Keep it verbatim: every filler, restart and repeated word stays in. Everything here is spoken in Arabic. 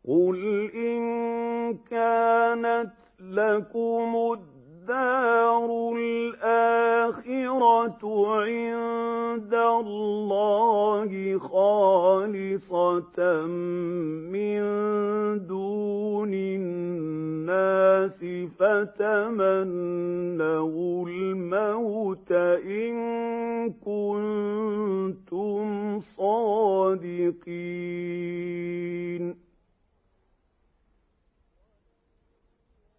قُلْ إِن كَانَتْ لَكُمُ الدَّارُ الْآخِرَةُ عِندَ اللَّهِ خَالِصَةً مِّن دُونِ النَّاسِ فَتَمَنَّوُا الْمَوْتَ إِن كُنتُمْ